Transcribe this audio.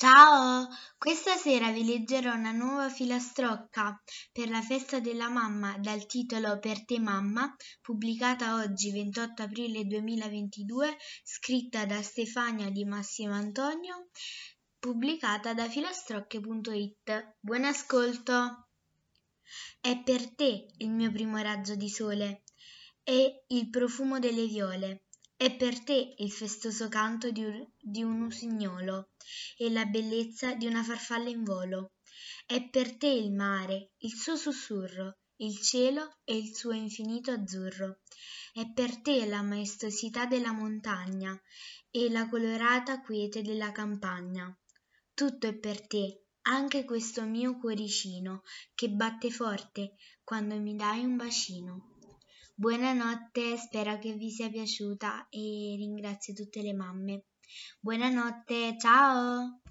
Ciao! Questa sera vi leggerò una nuova filastrocca per la festa della mamma dal titolo Per te mamma, pubblicata oggi 28 aprile 2022, scritta da Stefania di Massimo Antonio, pubblicata da filastrocche.it. Buon ascolto! È per te il mio primo raggio di sole, è il profumo delle viole, è per te il festoso canto di un usignolo e la bellezza di una farfalla in volo. È per te il mare, il suo sussurro, il cielo e il suo infinito azzurro. È per te la maestosità della montagna e la colorata quiete della campagna. Tutto è per te, anche questo mio cuoricino che batte forte quando mi dai un bacino. Buonanotte, spero che vi sia piaciuta e ringrazio tutte le mamme. Buonanotte, ciao!